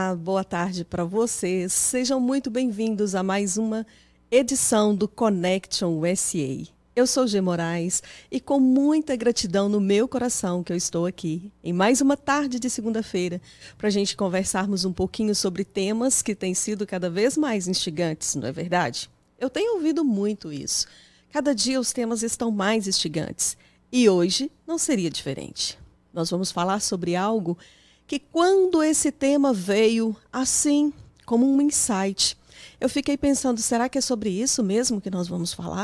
Olá, boa tarde para vocês. Sejam muito bem-vindos a mais uma edição do Connection USA. Eu sou G. Moraes e com muita gratidão no meu coração que eu estou aqui em mais uma tarde de segunda-feira para a gente conversarmos um pouquinho sobre temas que têm sido cada vez mais instigantes, não é verdade? Eu tenho ouvido muito isso. Cada dia os temas estão mais instigantes e hoje não seria diferente. Nós vamos falar sobre algo que quando esse tema veio assim, como um insight, eu fiquei pensando, será que é sobre isso mesmo que nós vamos falar?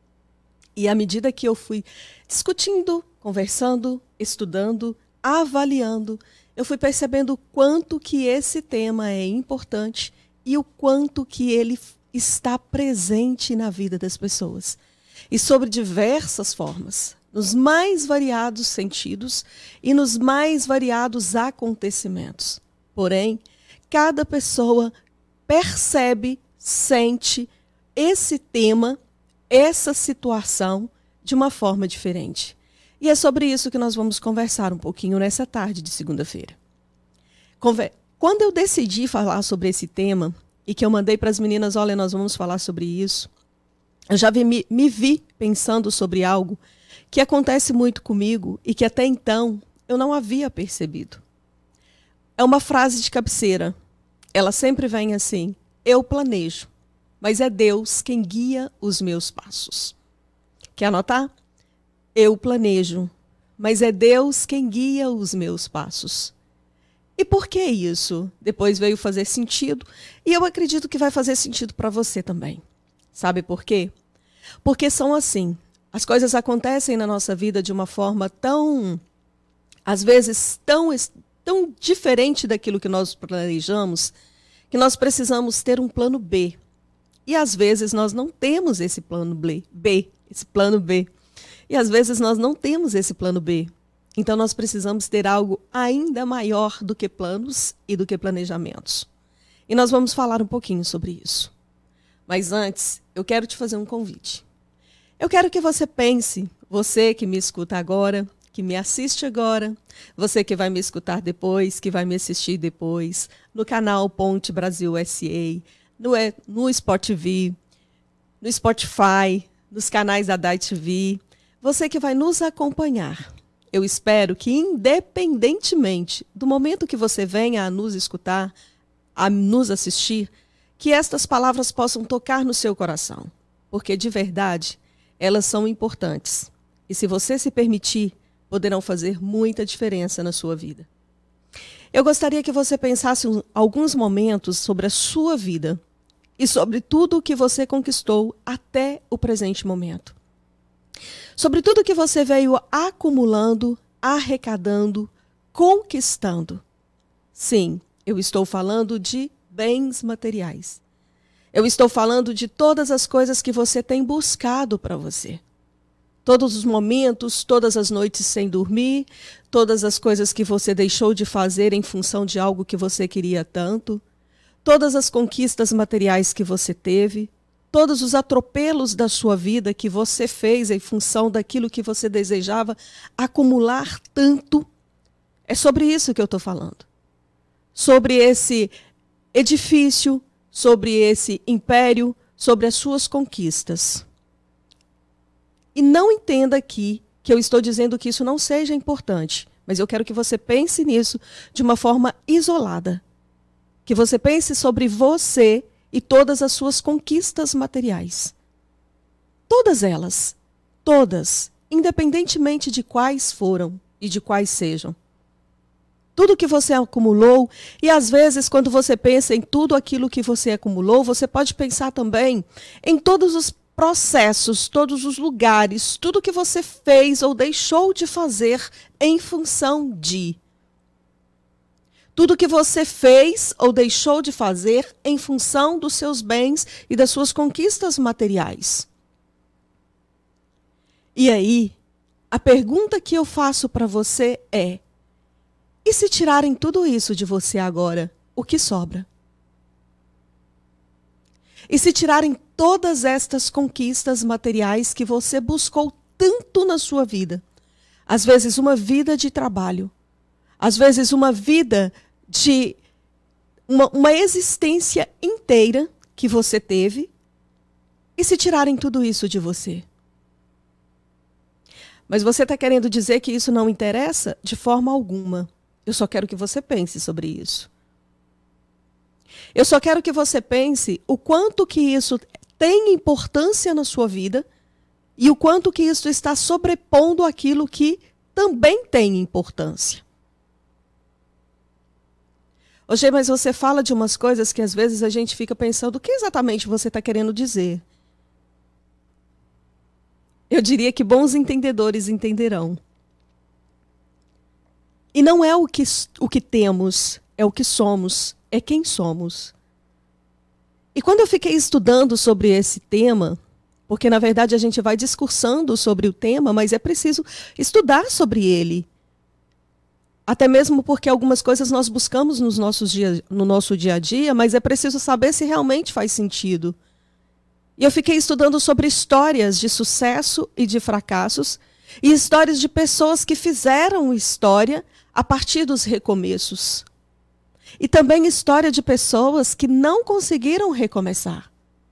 E à medida que eu fui discutindo, conversando, estudando, avaliando, eu fui percebendo o quanto que esse tema é importante e o quanto que ele está presente na vida das pessoas. E sobre diversas formas, nos mais variados sentidos e nos mais variados acontecimentos. Porém, cada pessoa percebe, sente esse tema, essa situação de uma forma diferente. E é sobre isso que nós vamos conversar um pouquinho nessa tarde de segunda-feira. Quando eu decidi falar sobre esse tema e que eu mandei para as meninas, olha, nós vamos falar sobre isso, eu já me vi pensando sobre algo que acontece muito comigo e que até então eu não havia percebido. É uma frase de cabeceira. Ela sempre vem assim: eu planejo, mas é Deus quem guia os meus passos. Quer anotar? Eu planejo, mas é Deus quem guia os meus passos. E por que isso? Depois veio fazer sentido e eu acredito que vai fazer sentido para você também. Sabe por quê? Porque são assim. As coisas acontecem na nossa vida de uma forma tão, às vezes, tão diferente daquilo que nós planejamos, que nós precisamos ter um plano B. E às vezes nós não temos esse plano B. E às vezes nós não temos esse plano B. Então nós precisamos ter algo ainda maior do que planos e do que planejamentos. E nós vamos falar um pouquinho sobre isso. Mas antes, eu quero te fazer um convite. Eu quero que você pense, você que me escuta agora, que me assiste agora, você que vai me escutar depois, que vai me assistir depois, no canal Ponte Brasil SA, no Sport TV, no Spotify, nos canais da DAI TV, você que vai nos acompanhar. Eu espero que, independentemente do momento que você venha a nos escutar, a nos assistir, que estas palavras possam tocar no seu coração, porque de verdade elas são importantes. E se você se permitir, poderão fazer muita diferença na sua vida. Eu gostaria que você pensasse alguns momentos sobre a sua vida e sobre tudo o que você conquistou até o presente momento. Sobre tudo que você veio acumulando, arrecadando, conquistando. Sim, eu estou falando de bens materiais. Eu estou falando de todas as coisas que você tem buscado para você. Todos os momentos, todas as noites sem dormir, todas as coisas que você deixou de fazer em função de algo que você queria tanto, todas as conquistas materiais que você teve, todos os atropelos da sua vida que você fez em função daquilo que você desejava acumular tanto. É sobre isso que eu estou falando. Sobre esse edifício, sobre esse império, sobre as suas conquistas. E não entenda aqui que eu estou dizendo que isso não seja importante, mas eu quero que você pense nisso de uma forma isolada. Que você pense sobre você e todas as suas conquistas materiais. Todas elas, todas, independentemente de quais foram e de quais sejam. Tudo que você acumulou, e às vezes quando você pensa em tudo aquilo que você acumulou, você pode pensar também em todos os processos, todos os lugares, tudo que você fez ou deixou de fazer em função de. Tudo que você fez ou deixou de fazer em função dos seus bens e das suas conquistas materiais. E aí, a pergunta que eu faço para você é: e se tirarem tudo isso de você agora, o que sobra? E se tirarem todas estas conquistas materiais que você buscou tanto na sua vida? Às vezes uma vida de trabalho, às vezes uma vida de uma existência inteira que você teve, e se tirarem tudo isso de você? Mas você está querendo dizer que isso não interessa? De forma alguma. Eu só quero que você pense sobre isso. Eu só quero que você pense o quanto que isso tem importância na sua vida e o quanto que isso está sobrepondo aquilo que também tem importância. Hoje, mas você fala de umas coisas que às vezes a gente fica pensando, o que exatamente você está querendo dizer? Eu diria que bons entendedores entenderão. E não é o que temos, é o que somos, é quem somos. E quando eu fiquei estudando sobre esse tema, porque na verdade a gente vai discursando sobre o tema, mas é preciso estudar sobre ele. Até mesmo porque algumas coisas nós buscamos no nosso dia a dia, mas é preciso saber se realmente faz sentido. E eu fiquei estudando sobre histórias de sucesso e de fracassos, e histórias de pessoas que fizeram história a partir dos recomeços. E também história de pessoas que não conseguiram recomeçar.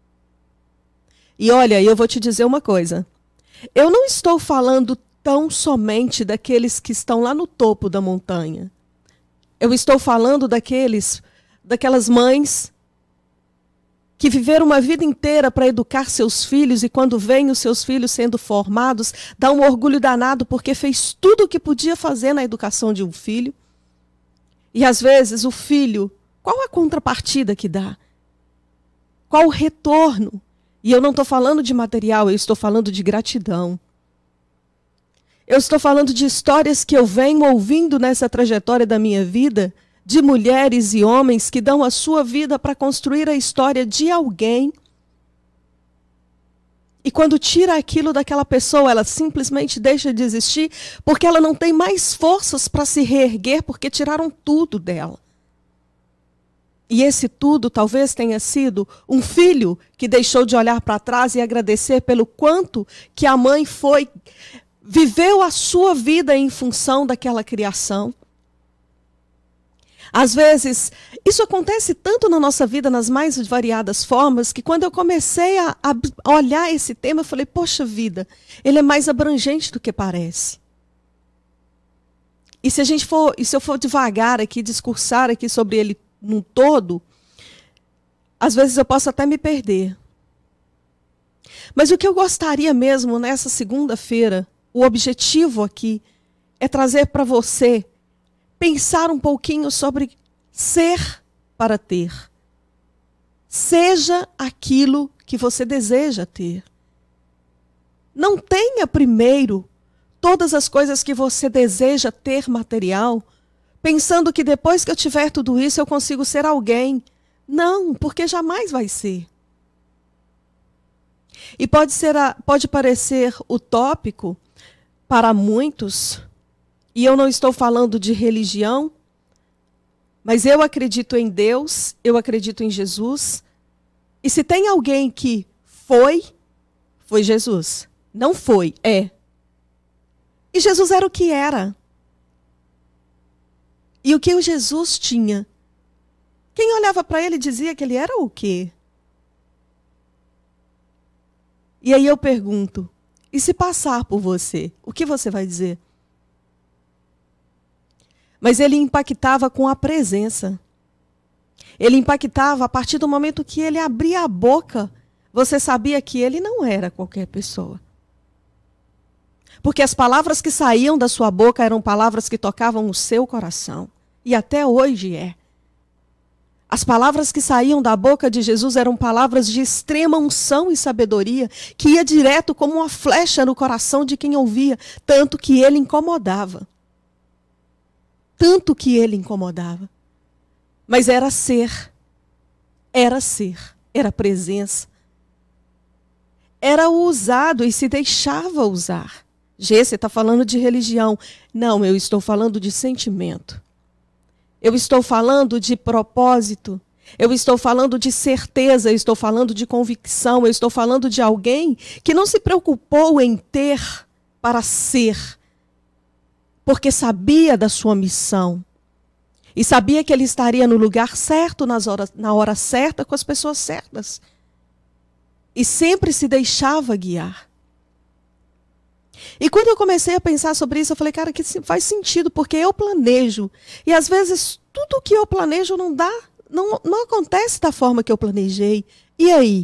E olha, eu vou te dizer uma coisa. Eu não estou falando tão somente daqueles que estão lá no topo da montanha. Eu estou falando daquelas mães que viveram uma vida inteira para educar seus filhos e quando veem os seus filhos sendo formados, dá um orgulho danado porque fez tudo o que podia fazer na educação de um filho. E às vezes o filho, qual a contrapartida que dá? Qual o retorno? E eu não estou falando de material, eu estou falando de gratidão. Eu estou falando de histórias que eu venho ouvindo nessa trajetória da minha vida, de mulheres e homens que dão a sua vida para construir a história de alguém. E quando tira aquilo daquela pessoa, ela simplesmente deixa de existir, porque ela não tem mais forças para se reerguer, porque tiraram tudo dela. E esse tudo talvez tenha sido um filho que deixou de olhar para trás e agradecer pelo quanto que a mãe viveu a sua vida em função daquela criação. Às vezes, isso acontece tanto na nossa vida, nas mais variadas formas, que quando eu comecei a olhar esse tema, eu falei, poxa vida, ele é mais abrangente do que parece. E se eu for devagar aqui, discursar aqui sobre ele num todo, às vezes eu posso até me perder. Mas o que eu gostaria mesmo nessa segunda-feira, o objetivo aqui, é trazer para você pensar um pouquinho sobre ser para ter. Seja aquilo que você deseja ter. Não tenha primeiro todas as coisas que você deseja ter material, pensando que depois que eu tiver tudo isso eu consigo ser alguém. Não, porque jamais vai ser. E pode parecer utópico para muitos, e eu não estou falando de religião, mas eu acredito em Deus, eu acredito em Jesus. E se tem alguém que foi Jesus. Não foi, é. E Jesus era o que era. E o que o Jesus tinha? Quem olhava para ele dizia que ele era o quê? E aí eu pergunto, e se passar por você, o que você vai dizer? Mas ele impactava com a presença. Ele impactava a partir do momento que ele abria a boca. Você sabia que ele não era qualquer pessoa. Porque as palavras que saíam da sua boca eram palavras que tocavam o seu coração. E até hoje é. As palavras que saíam da boca de Jesus eram palavras de extrema unção e sabedoria, que ia direto como uma flecha no coração de quem ouvia, tanto que ele incomodava. Tanto que ele incomodava. Mas era era presença. Era o usado e se deixava usar. Gê, você está falando de religião. Não, eu estou falando de sentimento. Eu estou falando de propósito. Eu estou falando de certeza, eu estou falando de convicção, eu estou falando de alguém que não se preocupou em ter para ser, porque sabia da sua missão. E sabia que ele estaria no lugar certo, na hora certa, com as pessoas certas. E sempre se deixava guiar. E quando eu comecei a pensar sobre isso, eu falei, cara, que faz sentido, porque eu planejo. E às vezes tudo o que eu planejo não acontece da forma que eu planejei. E aí?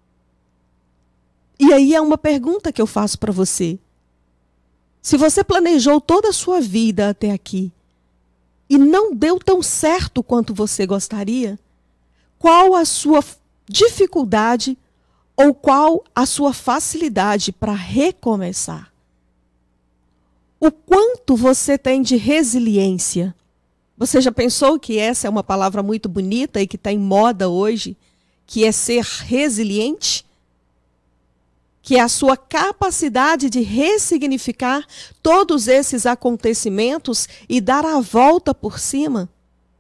E aí é uma pergunta que eu faço para você. Se você planejou toda a sua vida até aqui e não deu tão certo quanto você gostaria, qual a sua dificuldade ou qual a sua facilidade para recomeçar? O quanto você tem de resiliência? Você já pensou que essa é uma palavra muito bonita e que está em moda hoje, que é ser resiliente? Que é a sua capacidade de ressignificar todos esses acontecimentos e dar a volta por cima?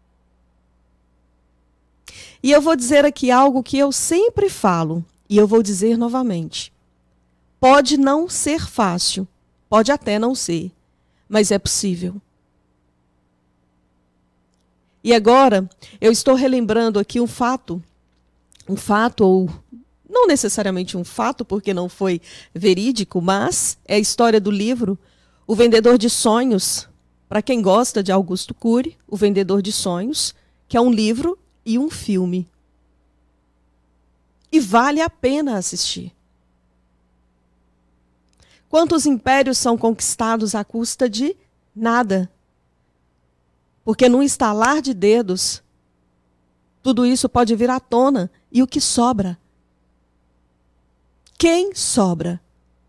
E eu vou dizer aqui algo que eu sempre falo, e eu vou dizer novamente. Pode não ser fácil, pode até não ser, mas é possível. E agora, eu estou relembrando aqui um fato, ou não necessariamente um fato, porque não foi verídico, mas é a história do livro O Vendedor de Sonhos. Para quem gosta de Augusto Cury, O Vendedor de Sonhos, que é um livro e um filme. E vale a pena assistir. Quantos impérios são conquistados à custa de nada? Porque num estalar de dedos, tudo isso pode vir à tona. E o que sobra? Quem sobra?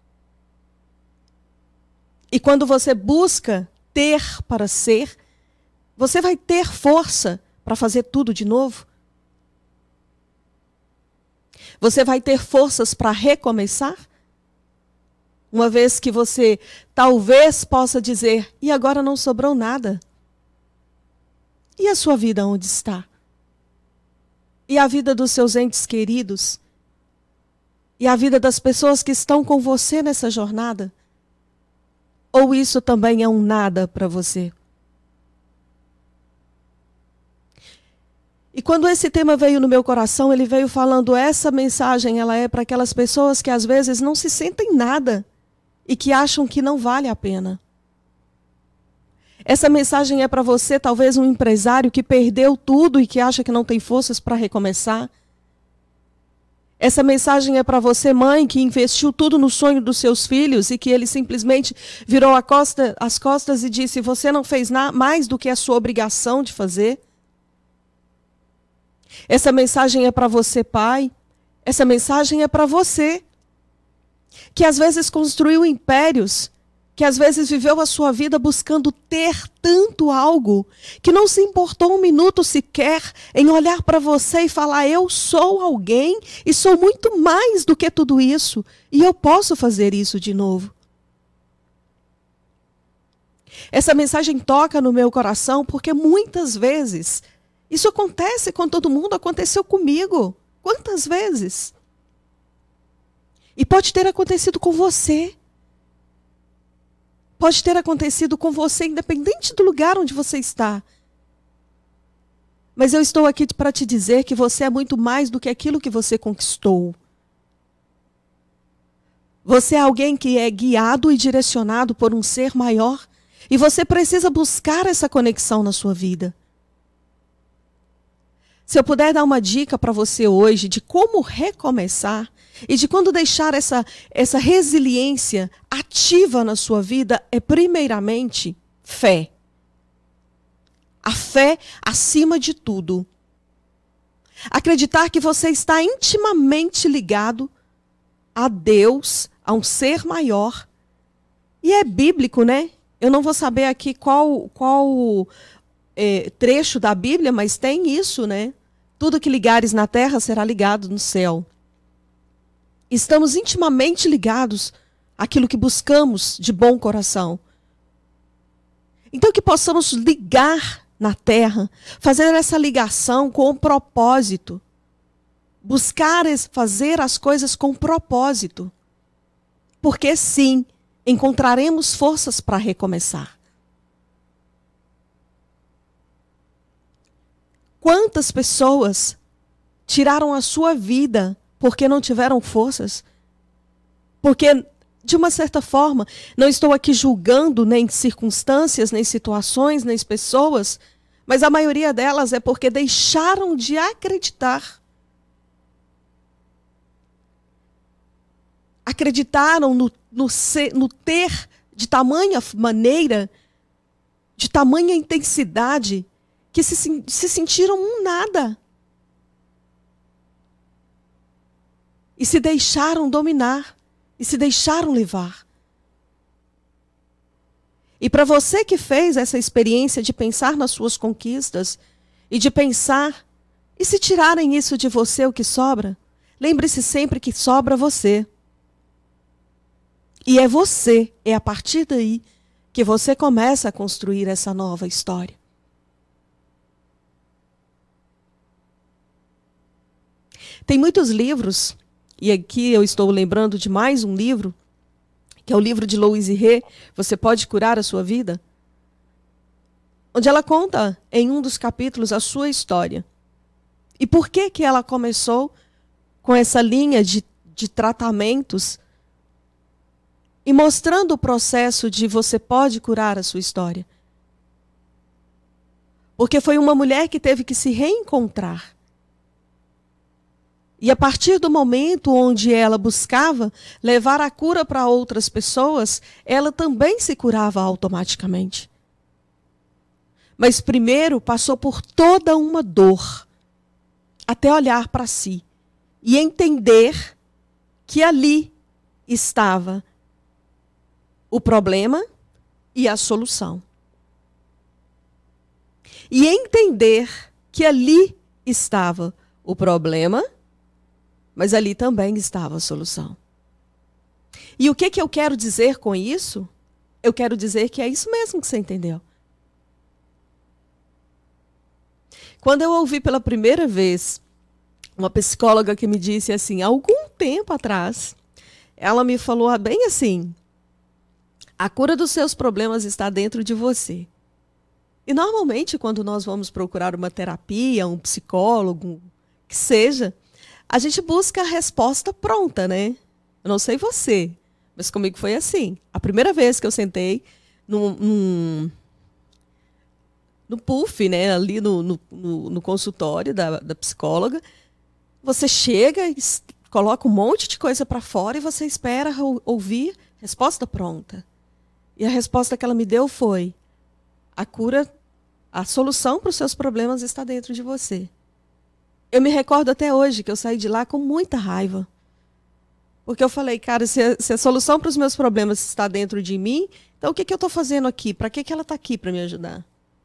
E quando você busca ter para ser, você vai ter força para fazer tudo de novo? Você vai ter forças para recomeçar? Uma vez que você talvez possa dizer, e agora não sobrou nada? E a sua vida onde está? E a vida dos seus entes queridos? E a vida das pessoas que estão com você nessa jornada? Ou isso também é um nada para você? E quando esse tema veio no meu coração, ele veio falando, essa mensagem ela é para aquelas pessoas que às vezes não se sentem nada e que acham que não vale a pena. Essa mensagem é para você, talvez um empresário que perdeu tudo e que acha que não tem forças para recomeçar. Essa mensagem é para você, mãe, que investiu tudo no sonho dos seus filhos e que ele simplesmente virou as costas e disse, você não fez mais do que a sua obrigação de fazer. Essa mensagem é para você, pai. Essa mensagem é para você, que às vezes construiu impérios, que às vezes viveu a sua vida buscando ter tanto algo, que não se importou um minuto sequer em olhar para você e falar, eu sou alguém e sou muito mais do que tudo isso, e eu posso fazer isso de novo. Essa mensagem toca no meu coração porque muitas vezes isso acontece com todo mundo, aconteceu comigo. Quantas vezes? E pode ter acontecido com você. Pode ter acontecido com você, independente do lugar onde você está. Mas eu estou aqui para te dizer que você é muito mais do que aquilo que você conquistou. Você é alguém que é guiado e direcionado por um ser maior. E você precisa buscar essa conexão na sua vida. Se eu puder dar uma dica para você hoje de como recomeçar e de quando deixar essa resiliência ativa na sua vida, é primeiramente fé. A fé acima de tudo. Acreditar que você está intimamente ligado a Deus, a um ser maior. E é bíblico, né? Eu não vou saber aqui qual trecho da Bíblia, mas tem isso, né? Tudo que ligares na terra será ligado no céu. Estamos intimamente ligados àquilo que buscamos de bom coração. Então que possamos ligar na terra, fazer essa ligação com um propósito. Buscar fazer as coisas com propósito. Porque sim, encontraremos forças para recomeçar. Quantas pessoas tiraram a sua vida porque não tiveram forças? Porque, de uma certa forma, não estou aqui julgando nem circunstâncias, nem situações, nem pessoas, mas a maioria delas é porque deixaram de acreditar. Acreditaram no ter de tamanha maneira, de tamanha intensidade, que se sentiram um nada. E se deixaram dominar, e se deixaram levar. E para você que fez essa experiência de pensar nas suas conquistas, e de pensar, e se tirarem isso de você, o que sobra? Lembre-se sempre que sobra você. E é você, é a partir daí, que você começa a construir essa nova história. Tem muitos livros, e aqui eu estou lembrando de mais um livro, que é o livro de Louise Hay, Você Pode Curar a Sua Vida, onde ela conta em um dos capítulos a sua história. E por que que ela começou com essa linha de tratamentos e mostrando o processo de você pode curar a sua história. Porque foi uma mulher que teve que se reencontrar. E a partir do momento onde ela buscava levar a cura para outras pessoas, ela também se curava automaticamente. Mas primeiro passou por toda uma dor, até olhar para si e entender que ali estava o problema e a solução. E entender que ali estava o problema, mas ali também estava a solução. E o que eu quero dizer com isso? Eu quero dizer que é isso mesmo que você entendeu. Quando eu ouvi pela primeira vez uma psicóloga que me disse assim, há algum tempo atrás, ela me falou bem assim, a cura dos seus problemas está dentro de você. E normalmente quando nós vamos procurar uma terapia, um psicólogo, que seja, a gente busca a resposta pronta, né? Eu não sei você, mas comigo foi assim. A primeira vez que eu sentei no puff, né, ali no consultório da psicóloga, você chega e coloca um monte de coisa para fora e você espera ouvir resposta pronta. E a resposta que ela me deu foi, a cura, a solução para os seus problemas está dentro de você. Eu me recordo até hoje que eu saí de lá com muita raiva. Porque eu falei, cara, se a solução para os meus problemas está dentro de mim, então o que eu estou fazendo aqui? Para que ela está aqui para me ajudar?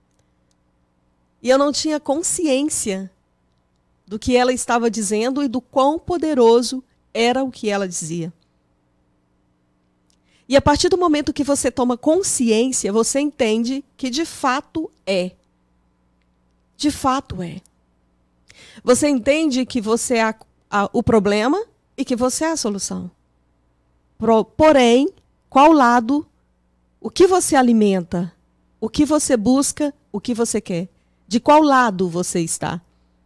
E eu não tinha consciência do que ela estava dizendo e do quão poderoso era o que ela dizia. E a partir do momento que você toma consciência, você entende que de fato é. De fato é. Você entende que você é o problema e que você é a solução. Porém, qual lado, o que você alimenta, o que você busca, o que você quer? De qual lado você está?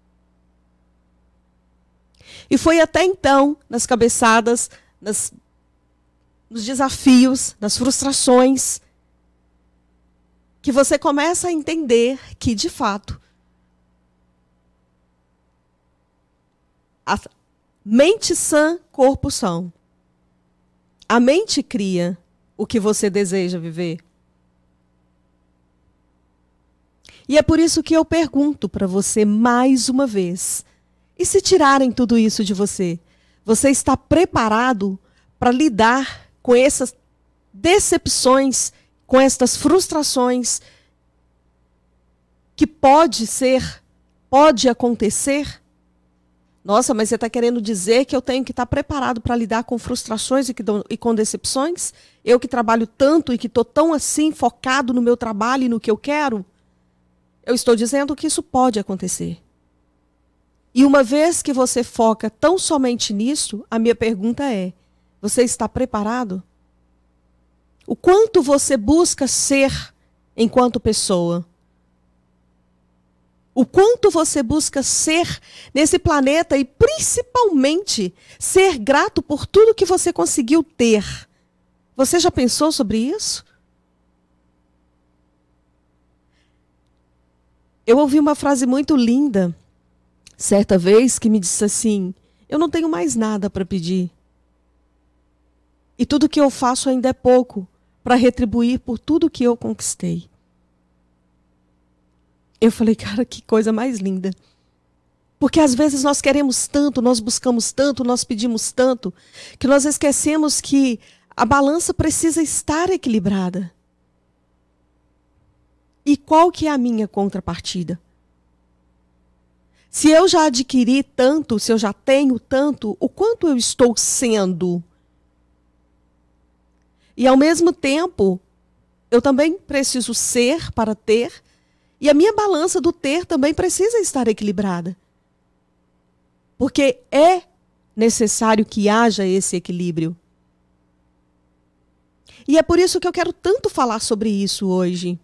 E foi até então, nas cabeçadas, nos desafios, nas frustrações, que você começa a entender que, de fato, a mente sã, corpo são. A mente cria o que você deseja viver. E é por isso que eu pergunto para você mais uma vez, e se tirarem tudo isso de você, você está preparado para lidar com essas decepções, com estas frustrações que pode acontecer? Nossa, mas você está querendo dizer que eu tenho que estar preparado para lidar com frustrações e com decepções? Eu que trabalho tanto e que estou tão assim focado no meu trabalho e no que eu quero? Eu estou dizendo que isso pode acontecer. E uma vez que você foca tão somente nisso, a minha pergunta é, você está preparado? O quanto você busca ser enquanto pessoa? O quanto você busca ser nesse planeta e, principalmente, ser grato por tudo que você conseguiu ter. Você já pensou sobre isso? Eu ouvi uma frase muito linda, certa vez, que me disse assim: eu não tenho mais nada para pedir. E tudo que eu faço ainda é pouco para retribuir por tudo que eu conquistei. Eu falei, cara, que coisa mais linda. Porque às vezes nós queremos tanto, nós buscamos tanto, nós pedimos tanto, que nós esquecemos que a balança precisa estar equilibrada. E qual que é a minha contrapartida? Se eu já adquiri tanto, se eu já tenho tanto, o quanto eu estou sendo? E ao mesmo tempo, eu também preciso ser para ter, e a minha balança do ter também precisa estar equilibrada. Porque é necessário que haja esse equilíbrio. E é por isso que eu quero tanto falar sobre isso hoje.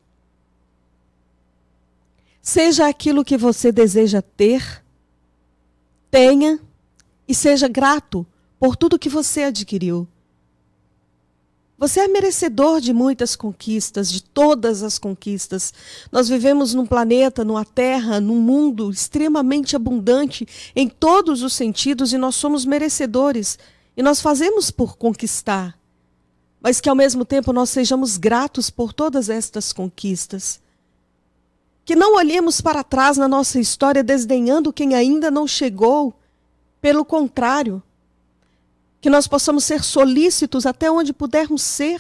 Seja aquilo que você deseja ter, tenha e seja grato por tudo que você adquiriu. Você é merecedor de muitas conquistas, de todas as conquistas. Nós vivemos num planeta, numa terra, num mundo extremamente abundante em todos os sentidos e nós somos merecedores. E nós fazemos por conquistar. Mas que ao mesmo tempo nós sejamos gratos por todas estas conquistas. Que não olhemos para trás na nossa história desdenhando quem ainda não chegou. Pelo contrário, que nós possamos ser solícitos até onde pudermos ser.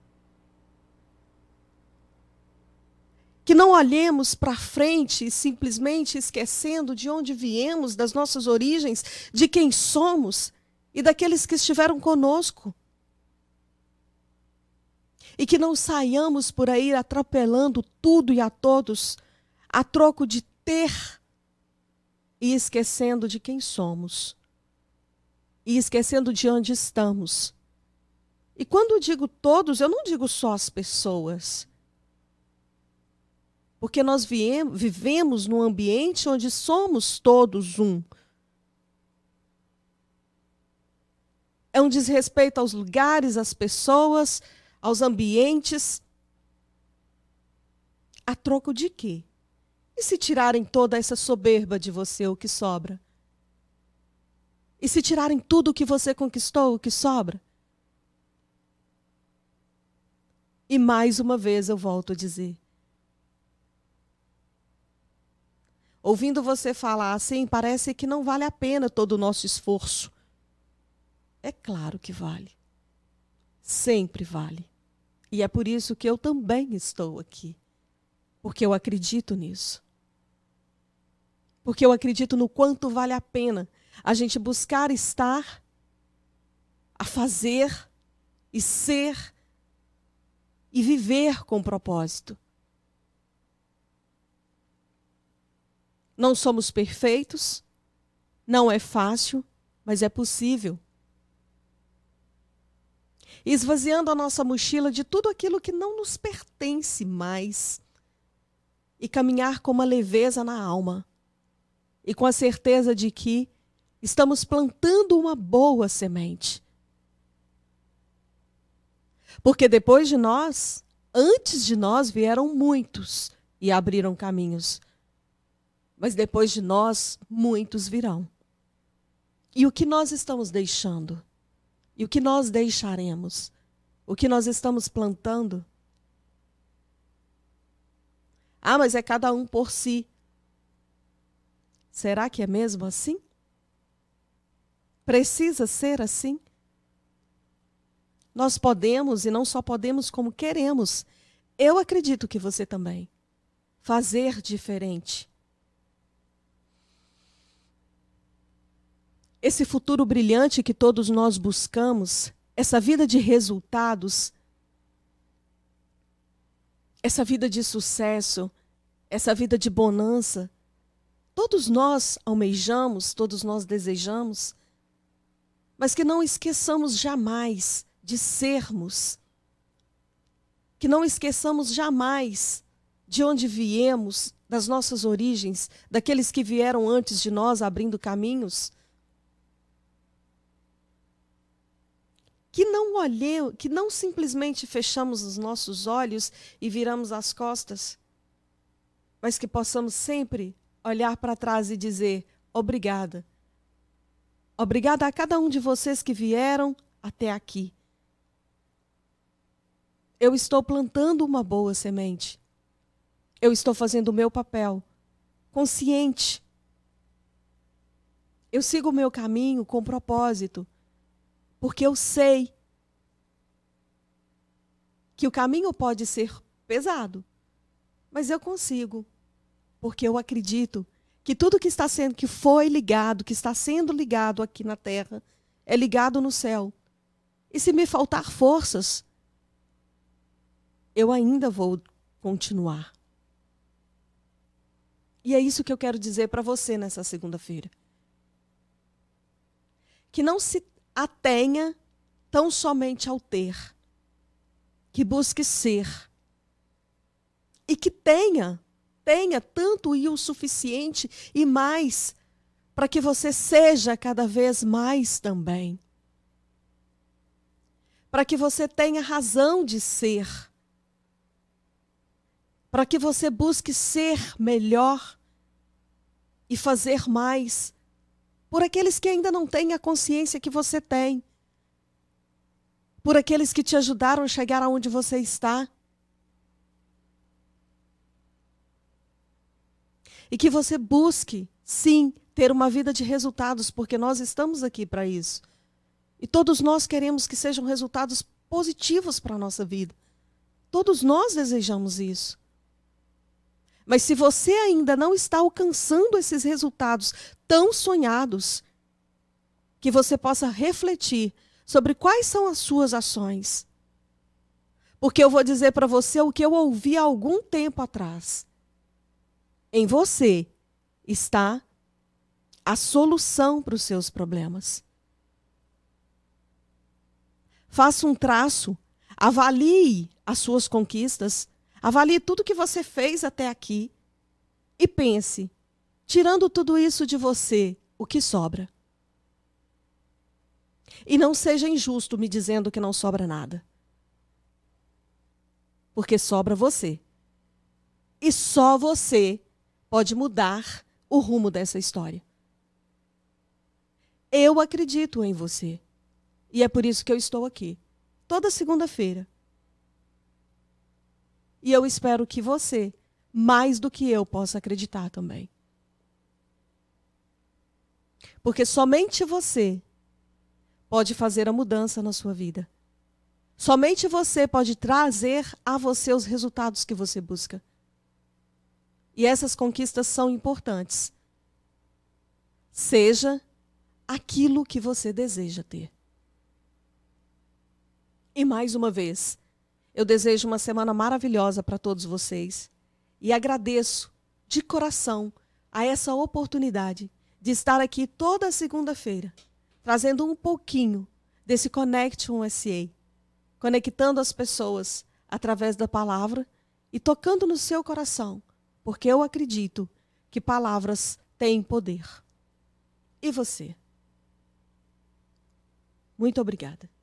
Que não olhemos para frente simplesmente esquecendo de onde viemos, das nossas origens, de quem somos e daqueles que estiveram conosco. E que não saiamos por aí atropelando tudo e a todos, a troco de ter e esquecendo de quem somos. E esquecendo de onde estamos. E quando eu digo todos, eu não digo só as pessoas. Porque nós vivemos num ambiente onde somos todos um. É um desrespeito aos lugares, às pessoas, aos ambientes. A troco de quê? E se tirarem toda essa soberba de você, o que sobra? E se tirarem tudo o que você conquistou, o que sobra? E mais uma vez eu volto a dizer. Ouvindo você falar assim, parece que não vale a pena todo o nosso esforço. É claro que vale. Sempre vale. E é por isso que eu também estou aqui. Porque eu acredito nisso. Porque eu acredito no quanto vale a pena a gente buscar estar, a fazer e ser e viver com propósito. Não somos perfeitos, não é fácil, mas é possível. Esvaziando a nossa mochila de tudo aquilo que não nos pertence mais e caminhar com uma leveza na alma e com a certeza de que estamos plantando uma boa semente. Porque depois de nós, antes de nós vieram muitos e abriram caminhos. Mas depois de nós, muitos virão. E o que nós estamos deixando? E o que nós deixaremos? O que nós estamos plantando? Ah, mas é cada um por si. Será que é mesmo assim? Precisa ser assim? Nós podemos, e não só podemos, como queremos. Eu acredito que você também. Fazer diferente. Esse futuro brilhante que todos nós buscamos, essa vida de resultados, essa vida de sucesso, essa vida de bonança, todos nós almejamos, todos nós desejamos, mas que não esqueçamos jamais de sermos, que não esqueçamos jamais de onde viemos, das nossas origens, daqueles que vieram antes de nós abrindo caminhos. Que não olhemos, que não simplesmente fechamos os nossos olhos e viramos as costas, mas que possamos sempre olhar para trás e dizer obrigada. Obrigada a cada um de vocês que vieram até aqui. Eu estou plantando uma boa semente. Eu estou fazendo o meu papel, consciente. Eu sigo o meu caminho com propósito, porque eu sei que o caminho pode ser pesado, mas eu consigo, porque eu acredito que tudo que está sendo, que foi ligado, que está sendo ligado aqui na terra, é ligado no céu. E se me faltar forças, eu ainda vou continuar. E é isso que eu quero dizer para você nessa segunda-feira. Que não se atenha tão somente ao ter, que busque ser. E que tenha tanto e o suficiente e mais, para que você seja cada vez mais também. Para que você tenha razão de ser. Para que você busque ser melhor e fazer mais por aqueles que ainda não têm a consciência que você tem. Por aqueles que te ajudaram a chegar aonde você está. E que você busque, sim, ter uma vida de resultados, porque nós estamos aqui para isso. E todos nós queremos que sejam resultados positivos para a nossa vida. Todos nós desejamos isso. Mas se você ainda não está alcançando esses resultados tão sonhados, que você possa refletir sobre quais são as suas ações. Porque eu vou dizer para você o que eu ouvi há algum tempo atrás. Em você está a solução para os seus problemas. Faça um traço, avalie as suas conquistas, avalie tudo que você fez até aqui e pense, tirando tudo isso de você, o que sobra? E não seja injusto me dizendo que não sobra nada. Porque sobra você. E só você pode mudar o rumo dessa história. Eu acredito em você. E é por isso que eu estou aqui, toda segunda-feira. E eu espero que você, mais do que eu, possa acreditar também. Porque somente você pode fazer a mudança na sua vida. Somente você pode trazer a você os resultados que você busca. E essas conquistas são importantes. Seja aquilo que você deseja ter. E mais uma vez, eu desejo uma semana maravilhosa para todos vocês. E agradeço de coração a essa oportunidade de estar aqui toda segunda-feira, trazendo um pouquinho desse Connection SA, conectando as pessoas através da palavra e tocando no seu coração, porque eu acredito que palavras têm poder. E você? Muito obrigada.